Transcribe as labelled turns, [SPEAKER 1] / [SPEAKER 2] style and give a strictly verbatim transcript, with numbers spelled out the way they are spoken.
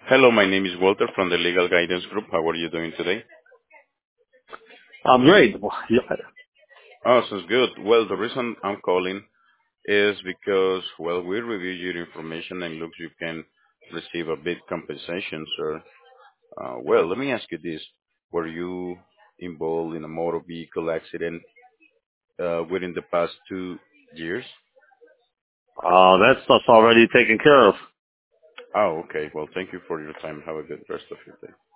[SPEAKER 1] Hello, my name is Walter from the Legal Guidance Group. How are you doing today?
[SPEAKER 2] I'm great. Well, yeah,
[SPEAKER 1] Oh, sounds good. Well, the reason I'm calling is because, well, we reviewed your information and looks you can receive a big compensation, sir. Uh, well, let me ask you this. Were you involved in a motor vehicle accident uh, within the past two years?
[SPEAKER 2] uh, that stuff's already taken care of.
[SPEAKER 1] Oh, okay. Well, thank you for your time. Have a good rest of your day.